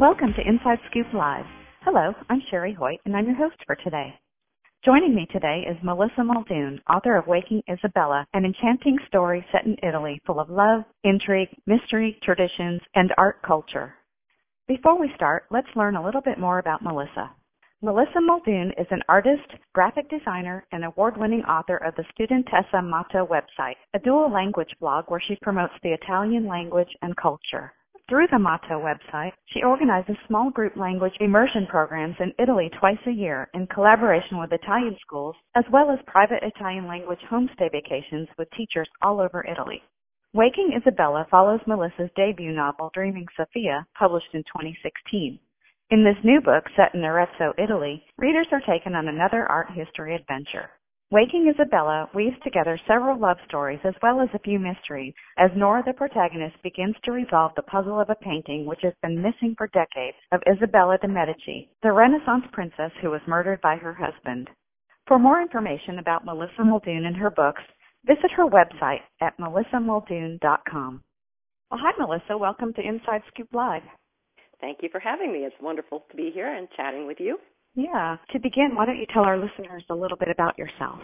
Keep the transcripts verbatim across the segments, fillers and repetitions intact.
Welcome to Inside Scoop Live. Hello, I'm Sherry Hoyt, and I'm your host for today. Joining me today is Melissa Muldoon, author of Waking Isabella, an enchanting story set in Italy full of love, intrigue, mystery, traditions, and art culture. Before we start, let's learn a little bit more about Melissa. Melissa Muldoon is an artist, graphic designer, and award-winning author of the Studentessa Motto website, a dual language blog where she promotes the Italian language and culture. Through the Motto website, she organizes small group language immersion programs in Italy twice a year in collaboration with Italian schools, as well as private Italian language homestay vacations with teachers all over Italy. Waking Isabella follows Melissa's debut novel, Dreaming Sophia, published in twenty sixteen. In this new book, set in Arezzo, Italy, readers are taken on another art history adventure. Waking Isabella weaves together several love stories as well as a few mysteries as Nora, the protagonist, begins to resolve the puzzle of a painting which has been missing for decades of Isabella de' Medici, the Renaissance princess who was murdered by her husband. For more information about Melissa Muldoon and her books, visit her website at melissa muldoon dot com. Well, hi, Melissa. Welcome to Inside Scoop Live. Thank you for having me. It's wonderful to be here and chatting with you. Yeah. To begin, why don't you tell our listeners a little bit about yourself?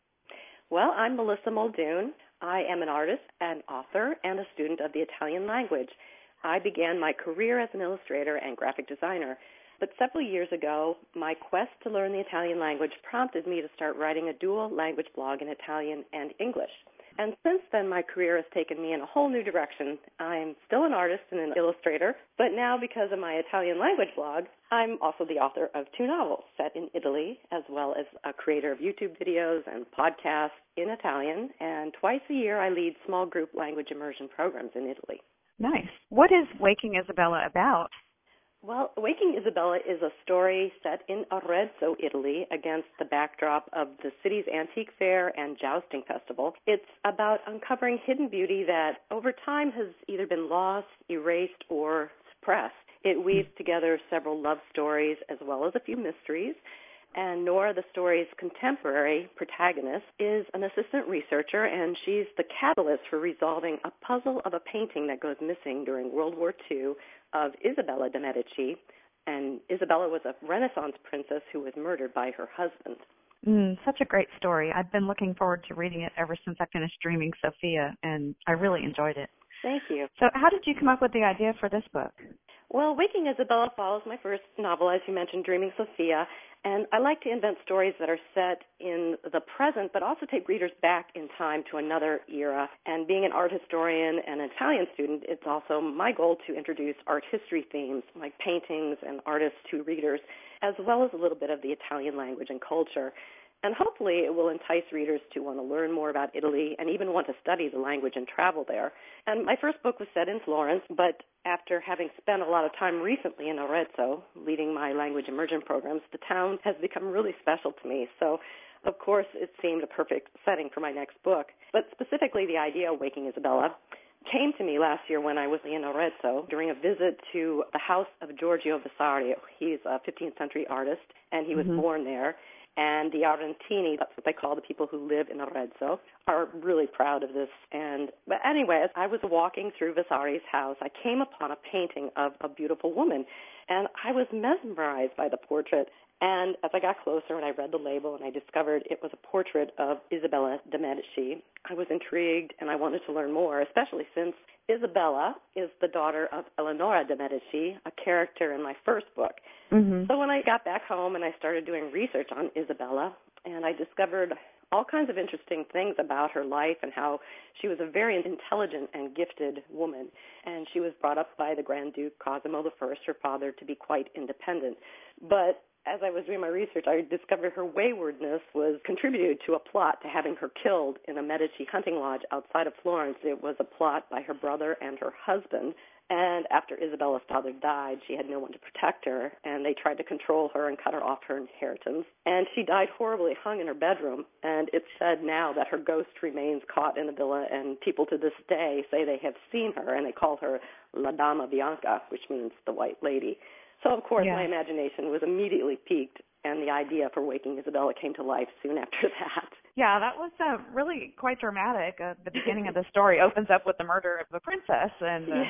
Well, I'm Melissa Muldoon. I am an artist, an author, and a student of the Italian language. I began my career as an illustrator and graphic designer, but several years ago, my quest to learn the Italian language prompted me to start writing a dual language blog in Italian and English. And since then, my career has taken me in a whole new direction. I'm still an artist and an illustrator, but now because of my Italian language blog, I'm also the author of two novels set in Italy, as well as a creator of YouTube videos and podcasts in Italian. And twice a year, I lead small group language immersion programs in Italy. Nice. What is Waking Isabella about? Well, Waking Isabella is a story set in Arezzo, Italy, against the backdrop of the city's antique fair and jousting festival. It's about uncovering hidden beauty that over time has either been lost, erased, or suppressed. It weaves together several love stories as well as a few mysteries. And Nora, the story's contemporary protagonist, is an assistant researcher, and she's the catalyst for resolving a puzzle of a painting that goes missing during World War Two of Isabella de' Medici. And Isabella was a Renaissance princess who was murdered by her husband. Mm, such a great story. I've been looking forward to reading it ever since I finished Dreaming Sophia, and I really enjoyed it. Thank you. So how did you come up with the idea for this book? Well, Waking Isabella follows my first novel, as you mentioned, Dreaming Sophia, and I like to invent stories that are set in the present, but also take readers back in time to another era. And being an art historian and an Italian student, it's also my goal to introduce art history themes like paintings and artists to readers, as well as a little bit of the Italian language and culture. And hopefully it will entice readers to want to learn more about Italy and even want to study the language and travel there. And my first book was set in Florence, but after having spent a lot of time recently in Arezzo, leading my language immersion programs, the town has become really special to me. So, of course, it seemed a perfect setting for my next book. But specifically, the idea of Waking Isabella came to me last year when I was in Arezzo during a visit to the house of Giorgio Vasari. He's a fifteenth century artist, and he was mm-hmm. born there. And the Arrentini, that's what they call the people who live in Arezzo, are really proud of this. And but anyway, as I was walking through Vasari's house, I came upon a painting of a beautiful woman, and I was mesmerized by the portrait. And as I got closer and I read the label and I discovered it was a portrait of Isabella de' Medici, I was intrigued and I wanted to learn more, especially since Isabella is the daughter of Eleonora de' Medici, a character in my first book. Mm-hmm. So when I got back home and I started doing research on Isabella, and I discovered all kinds of interesting things about her life and how she was a very intelligent and gifted woman. And she was brought up by the Grand Duke Cosimo the First, her father, to be quite independent. But as I was doing my research, I discovered her waywardness was contributed to a plot to having her killed in a Medici hunting lodge outside of Florence. It was a plot by her brother and her husband. And after Isabella's father died, she had no one to protect her, and they tried to control her and cut her off her inheritance. And she died horribly, hung in her bedroom. And it's said now that her ghost remains caught in the villa, and people to this day say they have seen her, and they call her La Dama Bianca, which means the White Lady. So, of course, yeah. my imagination was immediately piqued, and the idea for Waking Isabella came to life soon after that. Yeah, that was uh, really quite dramatic. Uh, the beginning of the story opens up with the murder of the princess, and uh, yes.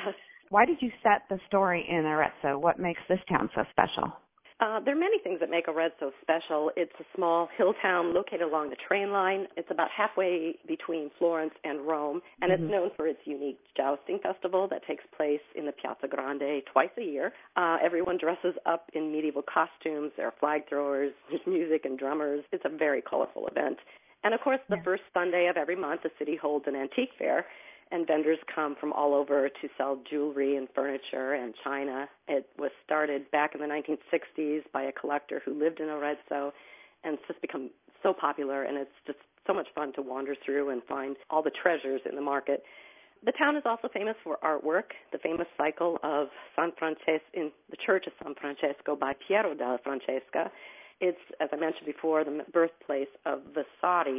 Why did you set the story in Arezzo? What makes this town so special? Uh, there are many things that make Arezzo special. It's a small hill town located along the train line. It's about halfway between Florence and Rome, and mm-hmm. it's known for its unique jousting festival that takes place in the Piazza Grande twice a year. Uh, everyone dresses up in medieval costumes. There are flag throwers, there's music and drummers. It's a very colorful event. And, of course, the yeah. first Sunday of every month, the city holds an antique fair, and vendors come from all over to sell jewelry and furniture and china. It was started back in the nineteen sixties by a collector who lived in Arezzo, and it's just become so popular, and it's just so much fun to wander through and find all the treasures in the market. The town is also famous for artwork. The famous cycle of San Francesco in the Church of San Francesco by Piero della Francesca. It's, as I mentioned before, the birthplace of Vasari,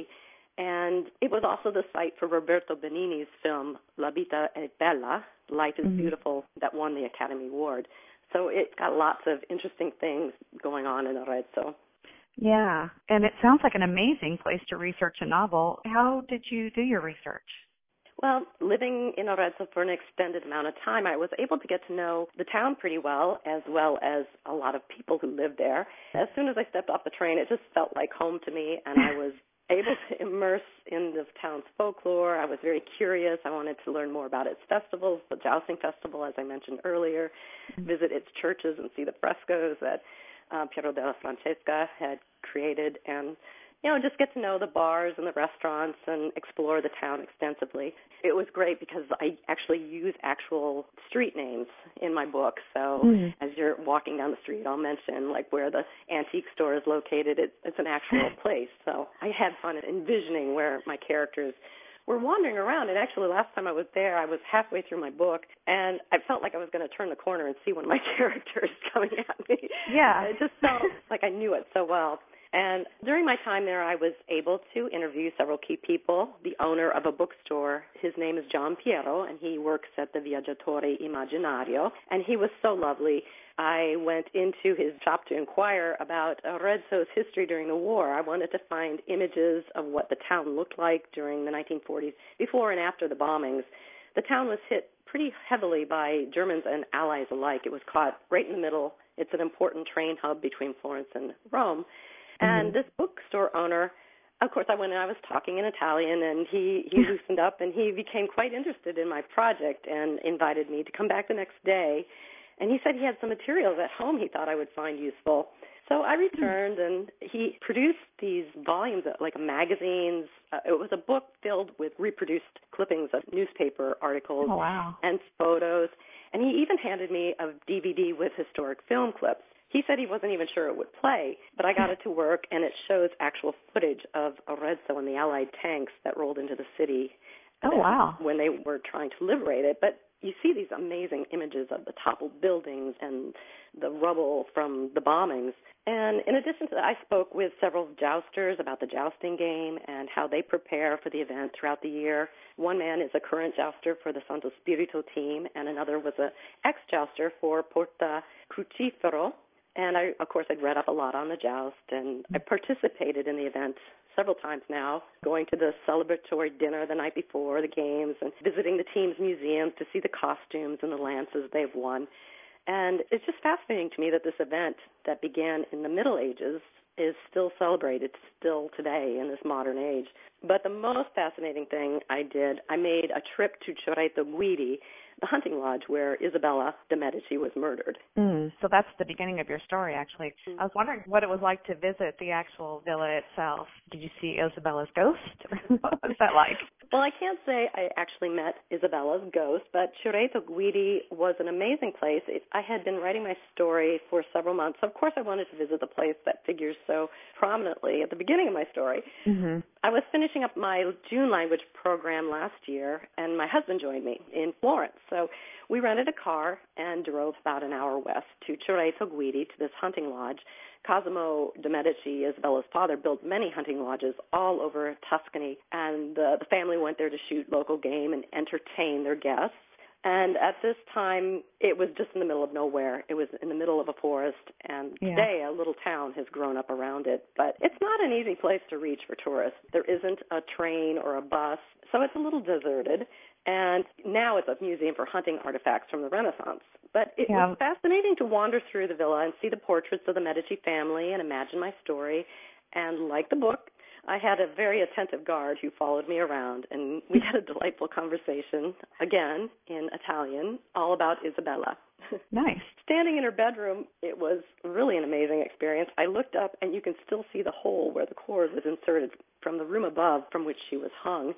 and it was also the site for Roberto Benigni's film La Vita è Bella, Life is mm-hmm. Beautiful, that won the Academy Award. So it's got lots of interesting things going on in Arezzo. Yeah, and it sounds like an amazing place to research a novel. How did you do your research? Well, living in Arezzo for an extended amount of time, I was able to get to know the town pretty well, as well as a lot of people who lived there. As soon as I stepped off the train, it just felt like home to me, and I was able to immerse in the town's folklore. I was very curious. I wanted to learn more about its festivals, the Jousting Festival, as I mentioned earlier, mm-hmm. visit its churches and see the frescoes that uh, Piero della Francesca had created, and you know, just get to know the bars and the restaurants and explore the town extensively. It was great because I actually use actual street names in my book. So mm-hmm. as you're walking down the street, I'll mention like where the antique store is located. It, it's an actual place. So I had fun envisioning where my characters were wandering around. And actually last time I was there, I was halfway through my book, and I felt like I was going to turn the corner and see one of my characters coming at me. Yeah. It just felt like I knew it so well. And during my time there, I was able to interview several key people. The owner of a bookstore, his name is John Piero, and he works at the Viaggiatore Immaginario, and he was so lovely. I went into his shop to inquire about Arezzo's history during the war. I wanted to find images of what the town looked like during the nineteen forties, before and after the bombings. The town was hit pretty heavily by Germans and Allies alike. It was caught right in the middle. It's an important train hub between Florence and Rome. And mm-hmm. this bookstore owner, of course, I went and I was talking in Italian, and he, he loosened up, and he became quite interested in my project and invited me to come back the next day. And he said he had some materials at home he thought I would find useful. So I returned, and he produced these volumes, of, like magazines. Uh, it was a book filled with reproduced clippings of newspaper articles oh, wow. and photos. And he even handed me a D V D with historic film clips. He said he wasn't even sure it would play, but I got it to work, and it shows actual footage of Arezzo and the Allied tanks that rolled into the city oh, wow. when they were trying to liberate it. But you see these amazing images of the toppled buildings and the rubble from the bombings. And in addition to that, I spoke with several jousters about the jousting game and how they prepare for the event throughout the year. One man is a current jouster for the Santo Spirito team, and another was an ex-jouster for Porta Crucifero. And, I, of course, I'd read up a lot on the joust, and I participated in the event several times now, going to the celebratory dinner the night before the games and visiting the team's museums to see the costumes and the lances they've won. And it's just fascinating to me that this event that began in the Middle Ages is still celebrated still today in this modern age. But the most fascinating thing I did, I made a trip to Cerreto Guidi, the hunting lodge where Isabella de' Medici was murdered. Mm, so that's the beginning of your story, actually. I was wondering what it was like to visit the actual villa itself. Did you see Isabella's ghost? What was that like? Well, I can't say I actually met Isabella's ghost, but Cerreto Guidi was an amazing place. It, I had been writing my story for several months. Of course, I wanted to visit the place that figures so prominently at the beginning of my story. Mm-hmm. I was finishing up my June language program last year, and my husband joined me in Florence. So we rented a car and drove about an hour west to Cerreto Guidi, to this hunting lodge. Cosimo de' Medici, Isabella's father, built many hunting lodges all over Tuscany, and uh, the family went there to shoot local game and entertain their guests. And at this time, it was just in the middle of nowhere. It was in the middle of a forest, and Yeah. today a little town has grown up around it. But it's not an easy place to reach for tourists. There isn't a train or a bus, so it's a little deserted. And now it's a museum for hunting artifacts from the Renaissance. But it Yeah. was fascinating to wander through the villa and see the portraits of the Medici family and imagine my story. And like the book, I had a very attentive guard who followed me around, and we had a delightful conversation, again, in Italian, all about Isabella. Nice. Standing in her bedroom, it was really an amazing experience. I looked up, and you can still see the hole where the cord was inserted from the room above from which she was hung.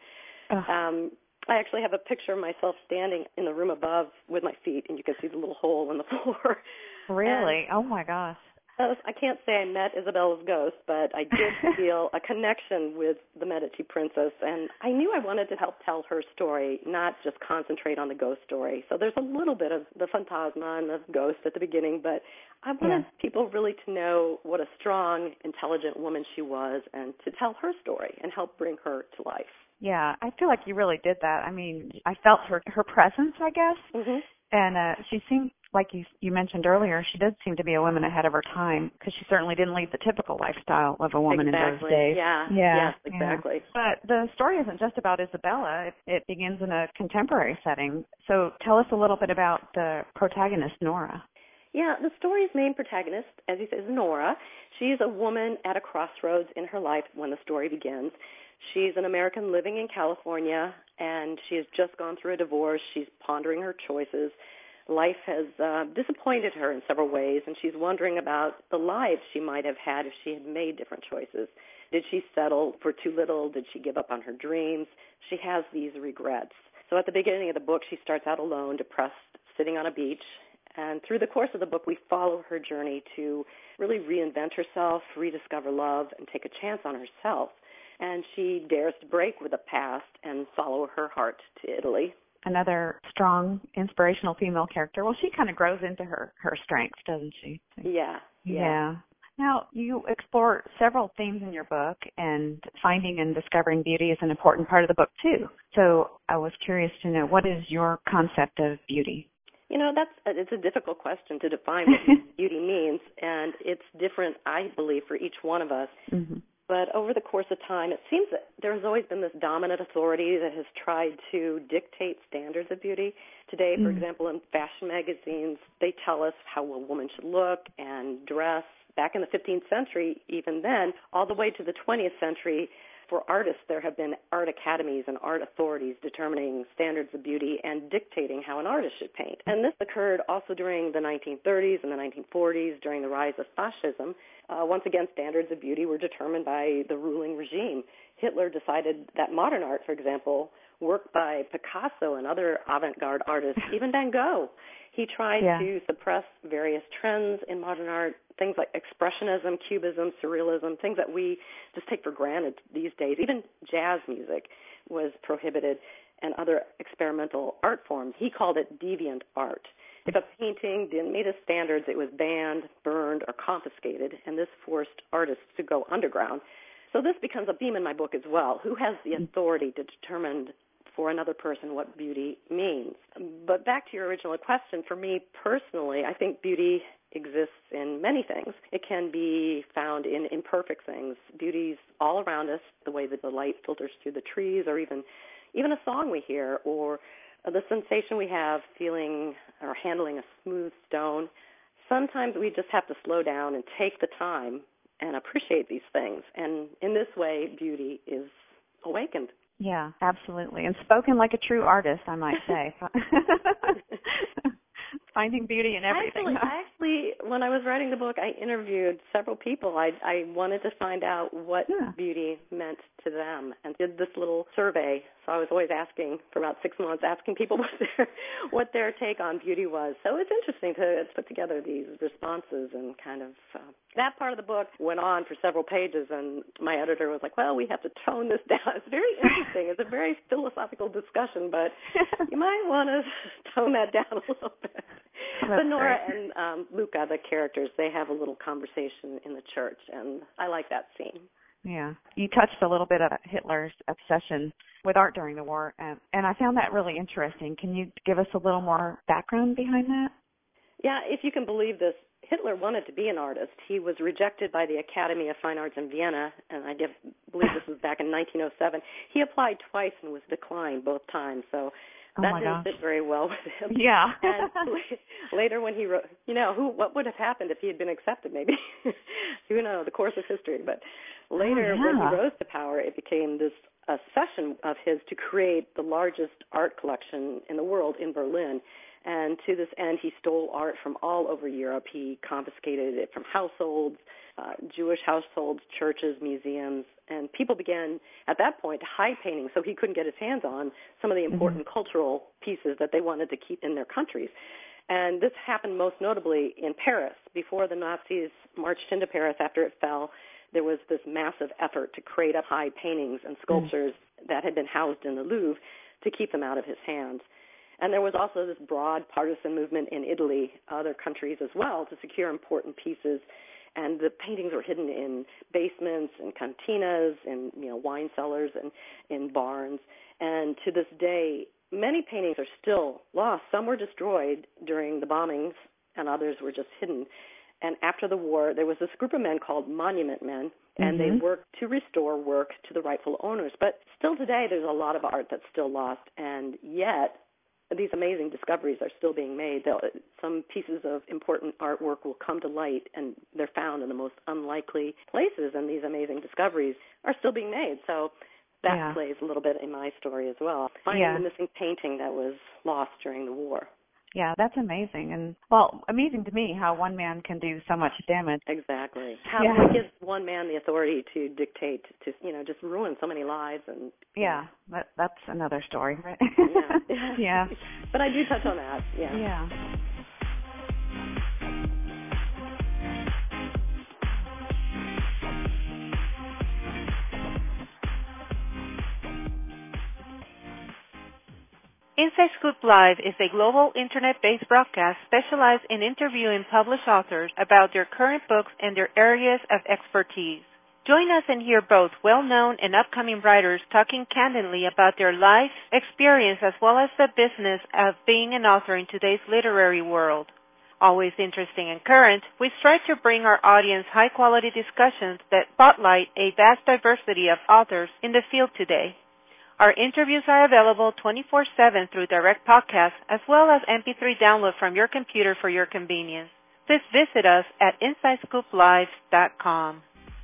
Um, I actually have a picture of myself standing in the room above with my feet, and you can see the little hole in the floor. Really? And oh, my gosh. I can't say I met Isabella's ghost, but I did feel a connection with the Medici princess, and I knew I wanted to help tell her story, not just concentrate on the ghost story. So there's a little bit of the phantasma and the ghost at the beginning, but I wanted yeah. people really to know what a strong, intelligent woman she was and to tell her story and help bring her to life. Yeah, I feel like you really did that. I mean, I felt her her presence, I guess, Mm-hmm. and uh, she seemed, like you you mentioned earlier, she did seem to be a woman ahead of her time because she certainly didn't lead the typical lifestyle of a woman exactly. in those days. Yeah, yeah, yes, exactly. Yeah. But the story isn't just about Isabella. It, it begins in a contemporary setting. So tell us a little bit about the protagonist, Nora. Yeah, the story's main protagonist, as you said, is Nora. She's a woman at a crossroads in her life when the story begins. She's an American living in California, and she has just gone through a divorce. She's pondering her choices. Life has uh, disappointed her in several ways, and she's wondering about the life she might have had if she had made different choices. Did she settle for too little? Did she give up on her dreams? She has these regrets. So at the beginning of the book, she starts out alone, depressed, sitting on a beach. And through the course of the book, we follow her journey to really reinvent herself, rediscover love, and take a chance on herself. And she dares to break with the past and follow her heart to Italy. Another strong, inspirational female character. Well, she kind of grows into her, her strengths, doesn't she? Yeah, yeah. Yeah. Now, you explore several themes in your book, and finding and discovering beauty is an important part of the book, too. So I was curious to know, what is your concept of beauty? You know, that's it's a difficult question to define what beauty means, and it's different, I believe, for each one of us. Mm-hmm. But over the course of time, it seems that there has always been this dominant authority that has tried to dictate standards of beauty. Today, for mm-hmm. example, in fashion magazines, they tell us how a woman should look and dress. Back in the fifteenth century, even then, all the way to the twentieth century, for artists, there have been art academies and art authorities determining standards of beauty and dictating how an artist should paint. And this occurred also during the nineteen thirties and the nineteen forties, during the rise of fascism. Uh, once again, standards of beauty were determined by the ruling regime. Hitler decided that modern art, for example, work by Picasso and other avant-garde artists, even Van Gogh, he tried yeah. to suppress various trends in modern art, things like expressionism, cubism, surrealism, things that we just take for granted these days. Even jazz music was prohibited and other experimental art forms. He called it deviant art. If a painting didn't meet his standards, it was banned, burned, or confiscated, and this forced artists to go underground. So this becomes a theme in my book as well. Who has the authority to determine for another person what beauty means? But back to your original question, for me personally, I think beauty exists in many things. It can be found in imperfect things. Beauty's all around us, the way that the light filters through the trees, or even even a song we hear, or the sensation we have feeling or handling a smooth stone. Sometimes we just have to slow down and take the time and appreciate these things. And in this way, beauty is awakened. Yeah, absolutely. And spoken like a true artist, I might say. Finding beauty in everything. Actually, actually, when I was writing the book, I interviewed several people. I, I wanted to find out what yeah. beauty meant to them and did this little survey. So I was always asking, for about six months, asking people what their, what their take on beauty was. So it's interesting to put together these responses and kind of... Uh, that part of the book went on for several pages, and my editor was like, well, we have to tone this down. It's very interesting. It's a very philosophical discussion, but you might want to tone that down a little bit. Oh, but Nora great. and um, Luca, the characters, they have a little conversation in the church, and I like that scene. Yeah. You touched a little bit on Hitler's obsession with art during the war, and, and I found that really interesting. Can you give us a little more background behind that? Yeah, if you can believe this, Hitler wanted to be an artist. He was rejected by the Academy of Fine Arts in Vienna, and I give, believe this was back in nineteen oh seven. He applied twice and was declined both times, so oh that my didn't gosh. fit very well with him. Yeah. And later when he wrote, you know, who what would have happened if he had been accepted maybe? Who knows, the course of history. But later oh, yeah. when he rose to power, it became this obsession of his to create the largest art collection in the world in Berlin. And to this end, he stole art from all over Europe. He confiscated it from households, uh, Jewish households, churches, museums, and people began, at that point, to hide paintings so he couldn't get his hands on some of the important mm-hmm. cultural pieces that they wanted to keep in their countries. And this happened most notably in Paris. Before the Nazis marched into Paris after it fell, there was this massive effort to create up high paintings and sculptures mm-hmm. that had been housed in the Louvre to keep them out of his hands. And there was also this broad partisan movement in Italy, other countries as well, to secure important pieces. And the paintings were hidden in basements and cantinas and, you know, wine cellars and in barns. And to this day, many paintings are still lost. Some were destroyed during the bombings, and others were just hidden. And after the war, there was this group of men called Monument Men, and mm-hmm. they worked to restore work to the rightful owners. But still today, there's a lot of art that's still lost, and yet these amazing discoveries are still being made. They'll, some pieces of important artwork will come to light, and they're found in the most unlikely places, and these amazing discoveries are still being made. So that yeah. plays a little bit in my story as well, finding yeah. the missing painting that was lost during the war. Yeah, that's amazing. And, well, amazing to me how one man can do so much damage. Exactly. How yeah. it gives one man the authority to dictate, to, you know, just ruin so many lives. And Yeah, that, that's another story, right? yeah. yeah. But I do touch on that, yeah. Yeah. Inside Scoop Live is a global internet-based broadcast specialized in interviewing published authors about their current books and their areas of expertise. Join us and hear both well-known and upcoming writers talking candidly about their life experience as well as the business of being an author in today's literary world. Always interesting and current, we strive to bring our audience high-quality discussions that spotlight a vast diversity of authors in the field today. Our interviews are available twenty-four seven through direct podcast as well as M P three download from your computer for your convenience. Please visit us at inside scoop live dot com.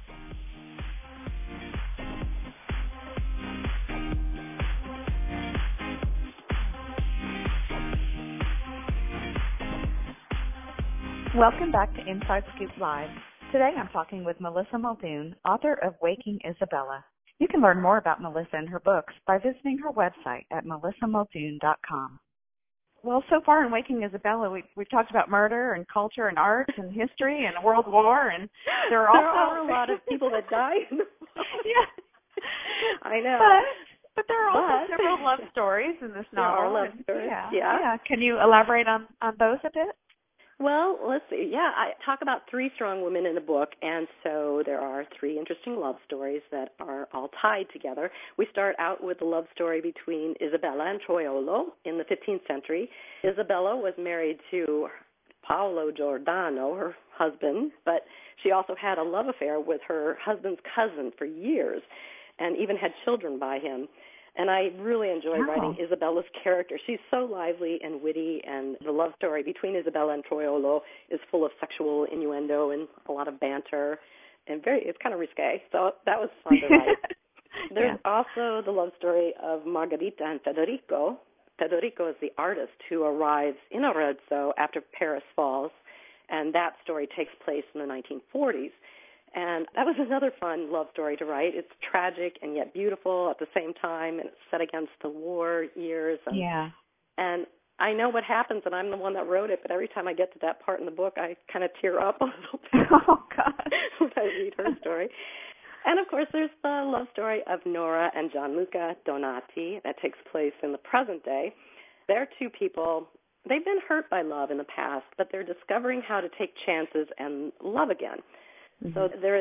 Welcome back to Inside Scoop Live. Today I'm talking with Melissa Muldoon, author of Waking Isabella. You can learn more about Melissa and her books by visiting her website at melissa muldoon dot com. Well, so far in Waking Isabella, we, we've talked about murder and culture and art and history and World War, and there are also there are a lot of people that died. yeah, I know. But, but there are also but, several love stories in this novel. There are love stories. Yeah, yeah. yeah. Can you elaborate on, on those a bit? Well, let's see. Yeah, I talk about three strong women in the book, and so there are three interesting love stories that are all tied together. We start out with the love story between Isabella and Troiolo in the fifteenth century. Isabella was married to Paolo Giordano, her husband, but she also had a love affair with her husband's cousin for years and even had children by him. And I really enjoy oh. writing Isabella's character. She's so lively and witty, and the love story between Isabella and Troiolo is full of sexual innuendo and a lot of banter, and very it's kind of risque. So that was fun to write. There's yeah. also the love story of Margherita and Federico. Federico is the artist who arrives in Arezzo after Paris falls, and that story takes place in the nineteen forties. And that was another fun love story to write. It's tragic and yet beautiful at the same time, and it's set against the war years. And, yeah. And I know what happens, and I'm the one that wrote it, but every time I get to that part in the book, I kind of tear up a little bit. Oh, God. when I read her story. And, of course, there's the love story of Nora and Gianluca Donati that takes place in the present day. They're two people. They've been hurt by love in the past, but they're discovering how to take chances and love again. So there is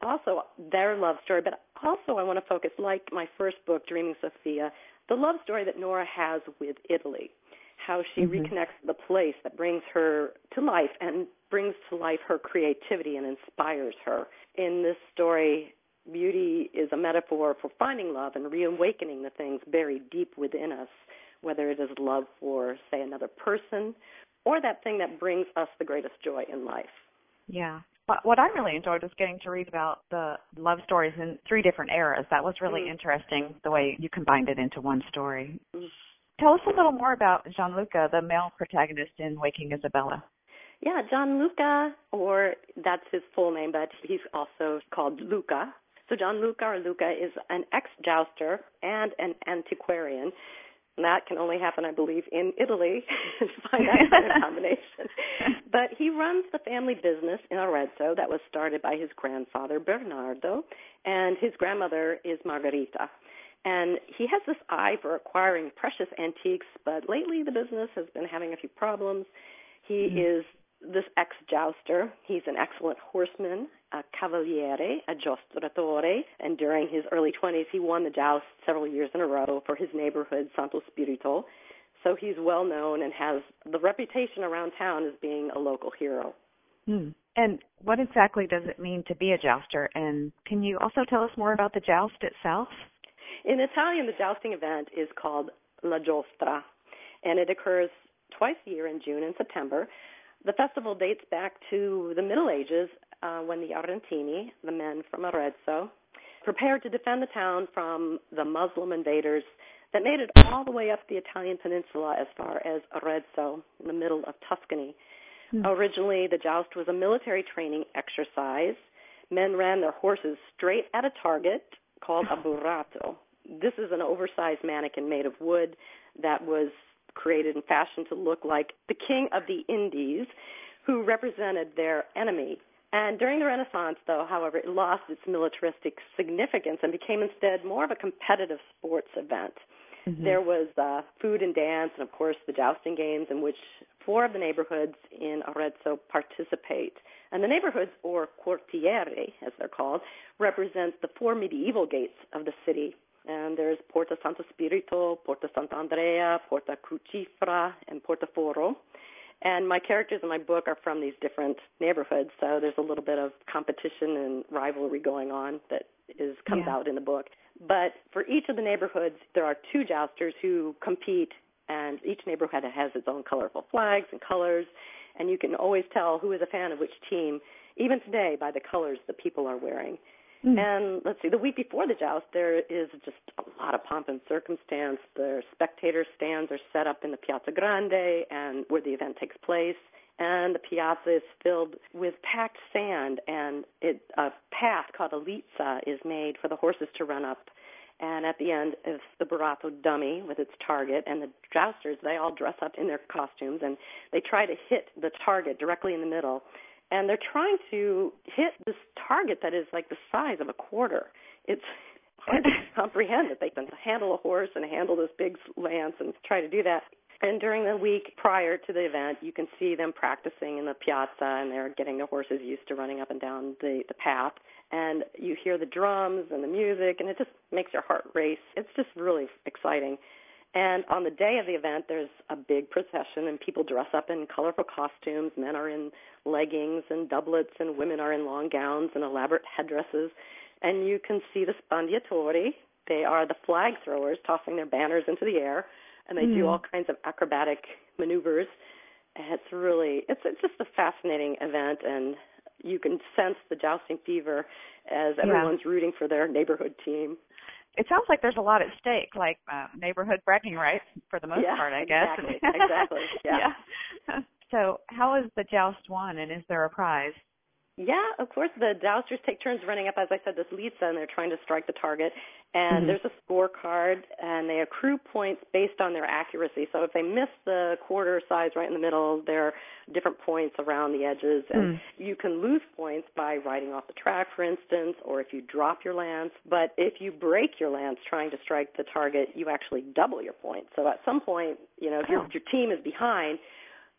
also their love story, but also I want to focus, like my first book, Dreaming Sophia, the love story that Nora has with Italy, how she mm-hmm. reconnects the place that brings her to life and brings to life her creativity and inspires her. In this story, beauty is a metaphor for finding love and reawakening the things buried deep within us, whether it is love for, say, another person or that thing that brings us the greatest joy in life. Yeah. What I really enjoyed was getting to read about the love stories in three different eras. That was really mm-hmm. interesting, the way you combined it into one story. Mm-hmm. Tell us a little more about Gianluca, the male protagonist in Waking Isabella. Yeah, Gianluca, or that's his full name, but he's also called Luca. So Gianluca, or Luca, is an ex-jouster and an antiquarian. And that can only happen, I believe, in Italy to find that kind of combination. But he runs the family business in Arezzo that was started by his grandfather, Bernardo, and his grandmother is Margherita. And he has this eye for acquiring precious antiques, but lately the business has been having a few problems. He mm-hmm. is this ex-jouster. He's an excellent horseman, a cavaliere, a giostratore, and during his early twenties, he won the joust several years in a row for his neighborhood, Santo Spirito. So he's well known and has the reputation around town as being a local hero. Hmm. And what exactly does it mean to be a jouster? And can you also tell us more about the joust itself? In Italian, the jousting event is called La Giostra, and it occurs twice a year in June and September. The festival dates back to the Middle Ages uh, when the Arrentini, the men from Arezzo, prepared to defend the town from the Muslim invaders that made it all the way up the Italian peninsula as far as Arezzo, in the middle of Tuscany. Hmm. Originally, the joust was a military training exercise. Men ran their horses straight at a target called a burrato. This is an oversized mannequin made of wood that was created and fashioned to look like the king of the Indies, who represented their enemy. And during the Renaissance, though, however, it lost its militaristic significance and became instead more of a competitive sports event. Mm-hmm. There was uh, food and dance and, of course, the jousting games in which four of the neighborhoods in Arezzo participate. And the neighborhoods, or quartieri, as they're called, represent the four medieval gates of the city. And there's Porta Santo Spirito, Porta Sant'Andrea, Porta Crucifera, and Porta Foro. And my characters in my book are from these different neighborhoods, so there's a little bit of competition and rivalry going on that is comes yeah. out in the book. But for each of the neighborhoods, there are two jousters who compete, and each neighborhood has its own colorful flags and colors, and you can always tell who is a fan of which team, even today, by the colors that people are wearing. Mm. And let's see, the week before the joust, there is just a lot of pomp and circumstance. The spectator stands are set up in the Piazza Grande, and where the event takes place. And the piazza is filled with packed sand, and it, a path called a lizza is made for the horses to run up. And at the end is the burrato dummy with its target, and the jousters, they all dress up in their costumes, and they try to hit the target directly in the middle. And they're trying to hit this target that is like the size of a quarter. It's hard to comprehend that they can handle a horse and handle this big lance and try to do that. And during the week prior to the event, you can see them practicing in the piazza, and they're getting their horses used to running up and down the, the path. And you hear the drums and the music, and it just makes your heart race. It's just really exciting. And on the day of the event, there's a big procession, and people dress up in colorful costumes. Men are in leggings and doublets, and women are in long gowns and elaborate headdresses. And you can see the spandiatori. They are the flag throwers tossing their banners into the air, and they mm. do all kinds of acrobatic maneuvers. And it's really, it's, it's just a fascinating event, and you can sense the jousting fever as everyone's yeah. rooting for their neighborhood team. It sounds like there's a lot at stake, like uh, neighborhood bragging rights for the most yeah, part, I guess. Exactly, exactly, yeah. yeah. So how is the joust won, and is there a prize? Yeah, of course. The jousters take turns running up, as I said, this lizza, and they're trying to strike the target. And mm-hmm. there's a scorecard, and they accrue points based on their accuracy. So if they miss the quarter size right in the middle, there are different points around the edges. And mm. you can lose points by riding off the track, for instance, or if you drop your lance. But if you break your lance trying to strike the target, you actually double your points. So at some point, you know, if, oh. your, if your team is behind,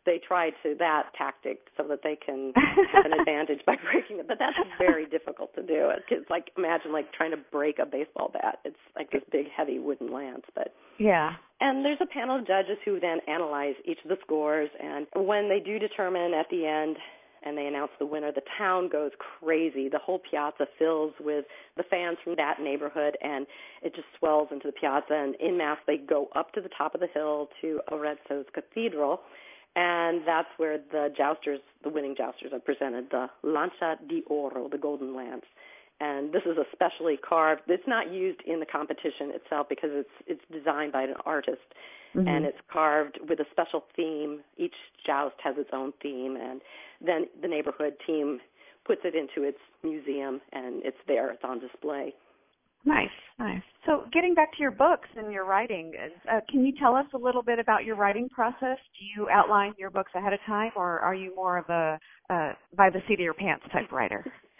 they try to that tactic so that they can have an advantage by breaking it. But that's very difficult to do. It's like, imagine like trying to break a baseball bat. It's like this big, heavy wooden lance. But yeah. And there's a panel of judges who then analyze each of the scores. And when they do determine at the end and they announce the winner, the town goes crazy. The whole piazza fills with the fans from that neighborhood, and it just swells into the piazza. And en masse, they go up to the top of the hill to Arezzo's cathedral, and that's where the jousters, the winning jousters, are presented, the Lancia di Oro, the golden lance. And this is a specially carved. It's not used in the competition itself because it's it's designed by an artist, mm-hmm. and it's carved with a special theme. Each joust has its own theme, and then the neighborhood team puts it into its museum, and it's there. It's on display. Nice, nice. So getting back to your books and your writing, uh, can you tell us a little bit about your writing process? Do you outline your books ahead of time, or are you more of a uh, by the seat of your pants type writer?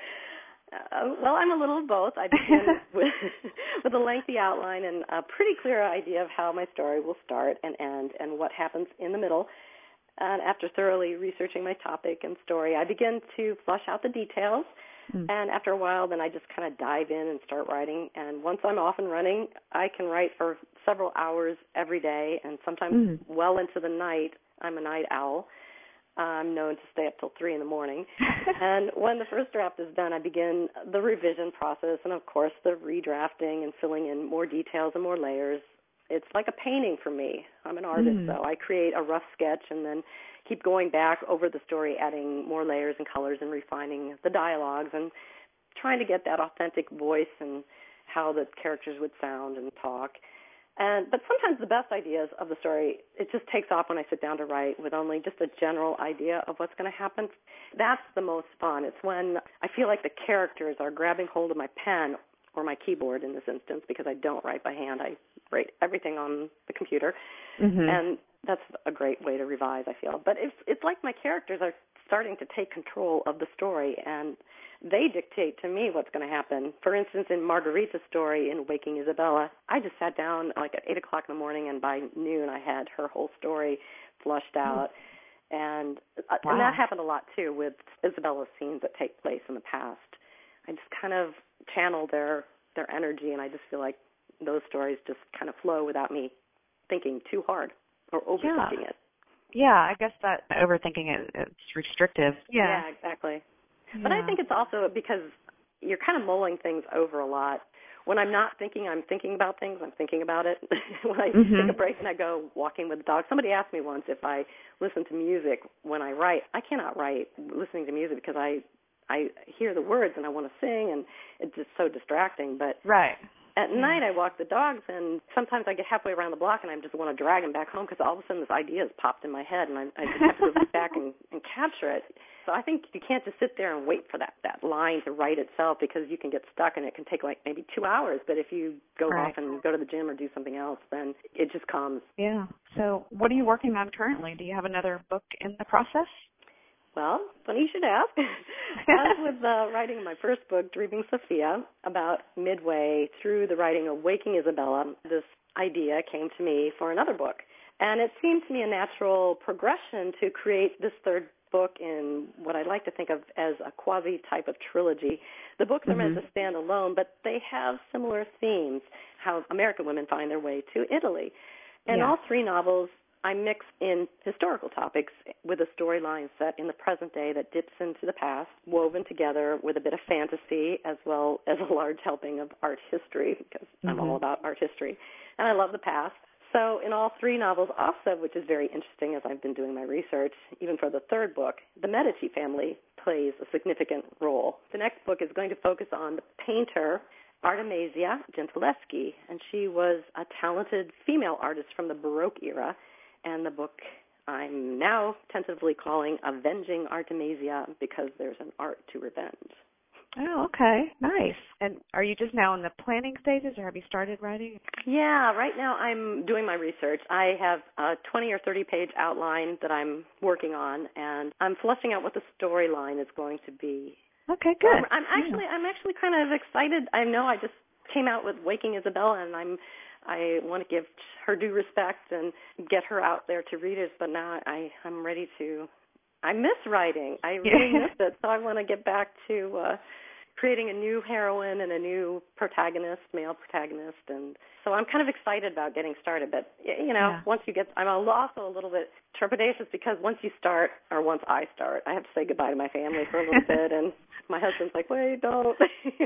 Uh, well, I'm a little of both. I begin with, with a lengthy outline and a pretty clear idea of how my story will start and end and what happens in the middle. And after thoroughly researching my topic and story, I begin to flush out the details. Mm. And after a while, then I just kind of dive in and start writing. And once I'm off and running, I can write for several hours every day, and sometimes mm. well into the night. I'm a night owl. I'm known to stay up till three in the morning. And when the first draft is done, I begin the revision process and, of course, the redrafting and filling in more details and more layers. It's like a painting for me. I'm an artist, mm. so I create a rough sketch and then keep going back over the story, adding more layers and colors and refining the dialogues and trying to get that authentic voice and how the characters would sound and talk. And but sometimes the best ideas of the story, it just takes off when I sit down to write with only just a general idea of what's going to happen. That's the most fun. It's when I feel like the characters are grabbing hold of my pen or my keyboard in this instance, because I don't write by hand. I write everything on the computer. Mm-hmm. And that's a great way to revise, I feel. But it's it's like my characters are starting to take control of the story, and they dictate to me what's going to happen. For instance, in Margarita's story in Waking Isabella, I just sat down like at eight o'clock in the morning, and by noon I had her whole story flushed out. Mm. And, uh, wow. and that happened a lot, too, with Isabella's scenes that take place in the past. I just kind of channel their, their energy, and I just feel like those stories just kind of flow without me thinking too hard or overthinking yeah. it. Yeah, I guess that overthinking it, it's restrictive. Yeah, yeah exactly. Yeah. But I think it's also because you're kind of mulling things over a lot. When I'm not thinking, I'm thinking about things, I'm thinking about it. When I mm-hmm. take a break and I go walking with the dog, somebody asked me once if I listen to music when I write. I cannot write listening to music because I I hear the words and I want to sing, and it's just so distracting. But right. At night, I walk the dogs, and sometimes I get halfway around the block, and I just want to drag them back home because all of a sudden this idea has popped in my head, and I, I just have to go back and, and capture it. So I think you can't just sit there and wait for that, that line to write itself, because you can get stuck, and it can take like maybe two hours. But if you go right. off and go to the gym or do something else, then it just comes. Yeah. So what are you working on currently? Do you have another book in the process? Well, funny you should ask. I was with uh, writing my first book, Dreaming Sophia, about midway through the writing of Waking Isabella. This idea came to me for another book, and it seemed to me a natural progression to create this third book in what I like to think of as a quasi-type of trilogy. The books mm-hmm. are meant to stand alone, but they have similar themes, how American women find their way to Italy. And yeah. all three novels I mix in historical topics with a storyline set in the present day that dips into the past, woven together with a bit of fantasy as well as a large helping of art history, because mm-hmm. I'm all about art history, and I love the past. So in all three novels also, which is very interesting as I've been doing my research, even for the third book, the Medici family plays a significant role. The next book is going to focus on the painter Artemisia Gentileschi, and she was a talented female artist from the Baroque era. And the book I'm now tentatively calling Avenging Artemisia, because there's an art to revenge. Oh, okay. Nice. And are you just now in the planning stages, or have you started writing? Yeah, right now I'm doing my research. I have a twenty or thirty page outline that I'm working on, and I'm fleshing out what the storyline is going to be. Okay, good. Um, I'm actually, yeah. I'm actually kind of excited. I know I just came out with Waking Isabella, and I'm I want to give her due respect and get her out there to readers, but now I, I'm ready to, I miss writing. I really miss it, so I want to get back to uh, creating a new heroine and a new protagonist, male protagonist, and so I'm kind of excited about getting started. But, you know, yeah. once you get, I'm also a little bit trepidatious because once you start, or once I start, I have to say goodbye to my family for a little bit, and my husband's like, wait, don't,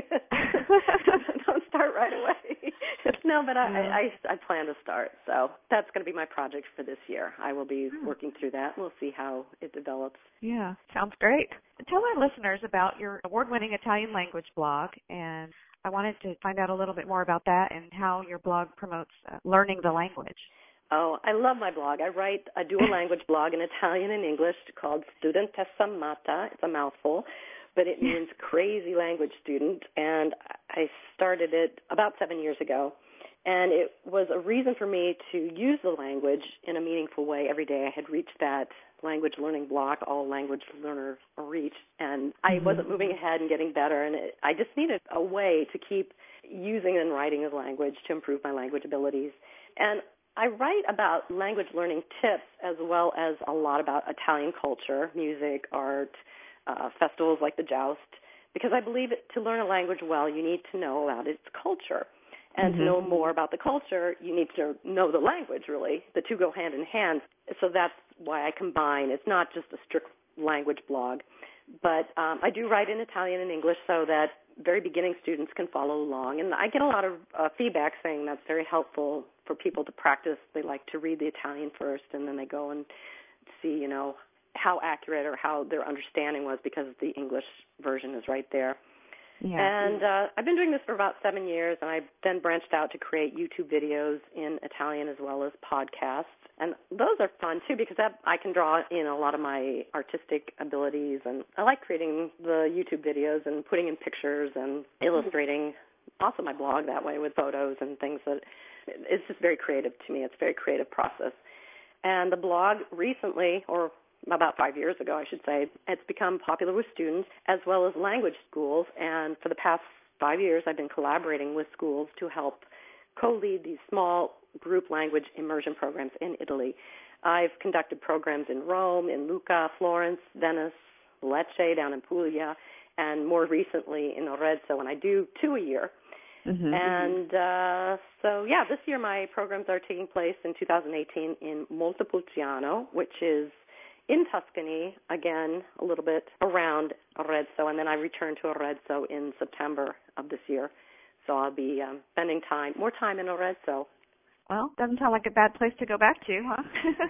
don't start right away. No, but I, yeah. I, I plan to start, so that's going to be my project for this year. I will be Hmm. working through that. We'll see how it develops. Yeah, sounds great. Tell our listeners about your award-winning Italian language blog, and I wanted to find out a little bit more about that and how your blog promotes uh, learning the language. Oh, I love my blog. I write a dual language blog in Italian and English called Studentessa Matta. It's a mouthful, but it means crazy language student, and I started it about seven years ago. And it was a reason for me to use the language in a meaningful way every day. I had reached that language learning block all language learners reach, and I Mm-hmm. wasn't moving ahead and getting better, and it, I just needed a way to keep using and writing the language to improve my language abilities. And I write about language learning tips as well as a lot about Italian culture, music, art, uh, festivals like the Joust, because I believe to learn a language well, you need to know about its culture. And Mm-hmm. to know more about the culture, you need to know the language, really. The two go hand in hand. So that's why I combine. It's not just a strict language blog. But um, I do write in Italian and English so that very beginning students can follow along. And I get a lot of uh, feedback saying that's very helpful for people to practice. They like to read the Italian first, and then they go and see, you know, how accurate or how their understanding was because the English version is right there. Yeah. And uh, I've been doing this for about seven years, and I then branched out to create YouTube videos in Italian as well as podcasts. And those are fun, too, because that, I can draw in a lot of my artistic abilities. And I like creating the YouTube videos and putting in pictures and illustrating also my blog that way with photos and things. That it's just very creative to me. It's a very creative process. And the blog recently, or about five years ago, I should say, it's become popular with students as well as language schools. And for the past five years, I've been collaborating with schools to help co-lead these small group language immersion programs in Italy. I've conducted programs in Rome, in Lucca, Florence, Venice, Lecce, down in Puglia, and more recently in Arezzo, and I do two a year. Mm-hmm. And uh, so, yeah, this year my programs are taking place in two thousand eighteen in Montepulciano, which is in Tuscany, again, a little bit around Arezzo, and then I return to Arezzo in September of this year. So I'll be um, spending time, more time in Arezzo. Well, doesn't sound like a bad place to go back to, huh?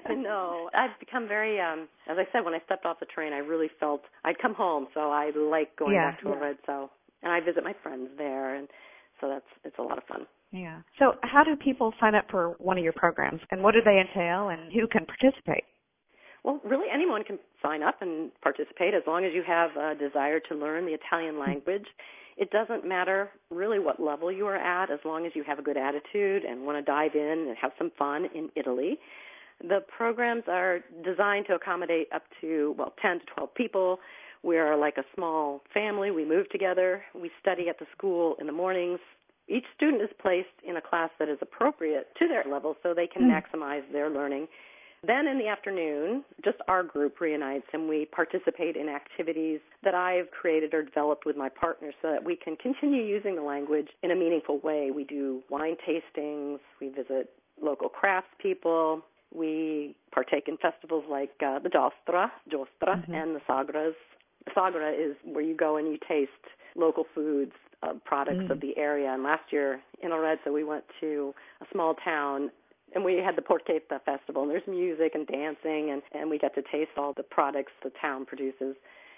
No, I've become very, um, as I said, when I stepped off the train, I really felt I'd come home, so I like going Yeah. back to Arezzo. And I visit my friends there, and so that's it's a lot of fun. Yeah. So how do people sign up for one of your programs, and what do they entail, and who can participate? Well, really anyone can sign up and participate as long as you have a desire to learn the Italian language. It doesn't matter really what level you are at as long as you have a good attitude and want to dive in and have some fun in Italy. The programs are designed to accommodate up to, well, ten to twelve people. We are like a small family. We move together. We study at the school in the mornings. Each student is placed in a class that is appropriate to their level so they can mm. maximize their learning. Then in the afternoon, just our group reunites and we participate in activities that I've created or developed with my partners so that we can continue using the language in a meaningful way. We do wine tastings, we visit local craftspeople, we partake in festivals like uh, the Giostra, Giostra mm-hmm. and the Sagras. The Sagra is where you go and you taste local foods, uh, products mm. of the area. And last year in Arezzo, we went to a small town and we had the Porchetta Festival, and there's music and dancing, and, and we get to taste all the products the town produces.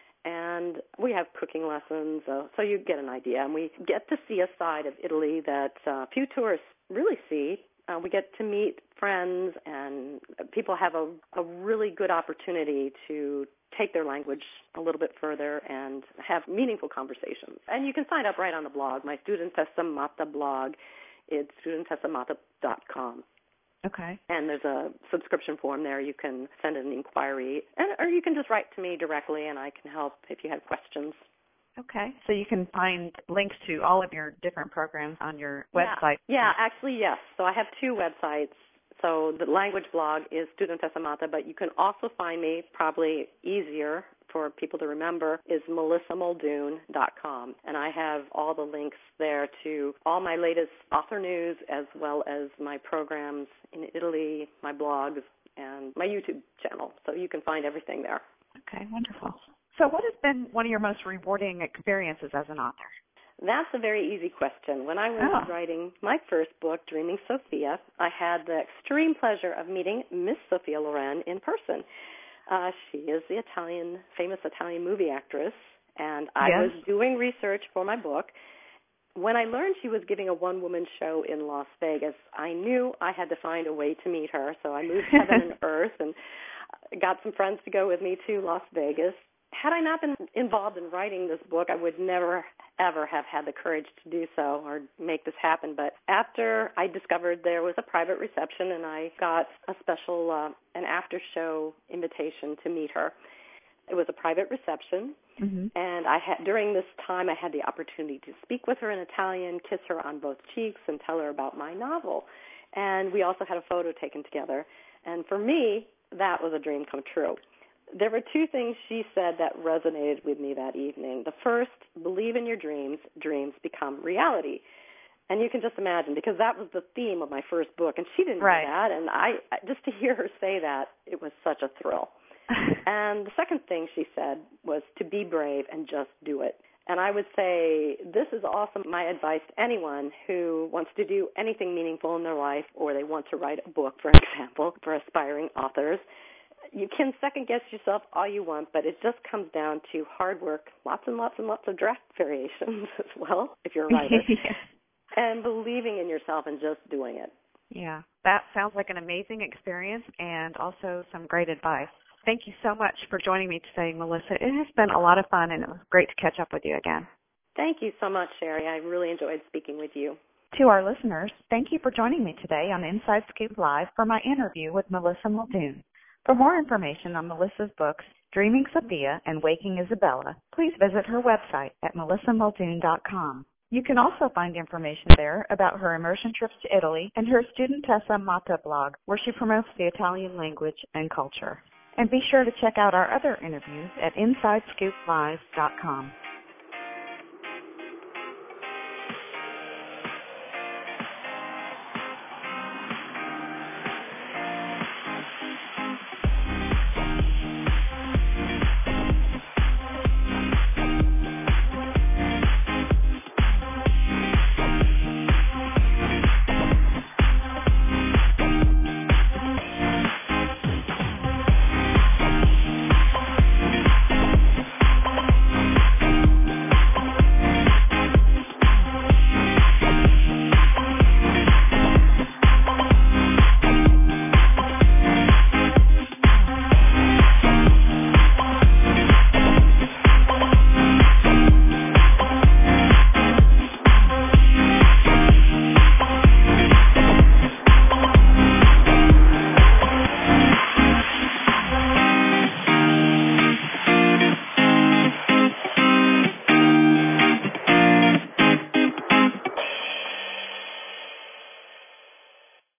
And we have cooking lessons, uh, so you get an idea. And we get to see a side of Italy that uh, few tourists really see. Uh, we get to meet friends, and people have a, a really good opportunity to take their language a little bit further and have meaningful conversations. And you can sign up right on the blog, my Studentessa Matta blog. It's studentessa matta dot com. Okay. And there's a subscription form there. You can send an inquiry, and, or you can just write to me directly, and I can help if you have questions. Okay. So you can find links to all of your different programs on your Yeah. website. Yeah, actually, yes. So I have two websites. So the language blog is Studentessa Mata, but you can also find me, probably easier for people to remember, is melissa muldoon dot com. And I have all the links there to all my latest author news as well as my programs in Italy, my blogs, and my YouTube channel. So you can find everything there. Okay, wonderful. So what has been one of your most rewarding experiences as an author? That's a very easy question. When I was Oh. writing my first book, Dreaming Sophia, I had the extreme pleasure of meeting Miss Sophia Loren in person. Uh, she is the Italian, famous Italian movie actress, and I Yes. was doing research for my book. When I learned she was giving a one-woman show in Las Vegas, I knew I had to find a way to meet her, so I moved heaven and earth and got some friends to go with me to Las Vegas. Had I not been involved in writing this book, I would never, ever have had the courage to do so or make this happen. But after I discovered there was a private reception and I got a special, uh, an after-show invitation to meet her. It was a private reception, mm-hmm. and I had during this time I had the opportunity to speak with her in Italian, kiss her on both cheeks, and tell her about my novel. And we also had a photo taken together. And for me, that was a dream come true. There were two things she said that resonated with me that evening. The first, believe in your dreams, dreams become reality. And you can just imagine, because that was the theme of my first book, and she didn't right. know that, and I just to hear her say that, it was such a thrill. And the second thing she said was to be brave and just do it. And I would say this is also my advice to anyone who wants to do anything meaningful in their life, or they want to write a book, for example, for aspiring authors. You can second-guess yourself all you want, but it just comes down to hard work, lots and lots and lots of draft variations as well, if you're a writer, yeah. and believing in yourself and just doing it. Yeah, that sounds like an amazing experience and also some great advice. Thank you so much for joining me today, Melissa. It has been a lot of fun, and it was great to catch up with you again. Thank you so much, Sherry. I really enjoyed speaking with you. To our listeners, thank you for joining me today on Inside Scoop Live for my interview with Melissa Muldoon. For more information on Melissa's books, Dreaming Sophia and Waking Isabella, please visit her website at melissa muldoon dot com. You can also find information there about her immersion trips to Italy and her Studentessa Mata blog, where she promotes the Italian language and culture. And be sure to check out our other interviews at inside scoop live dot com.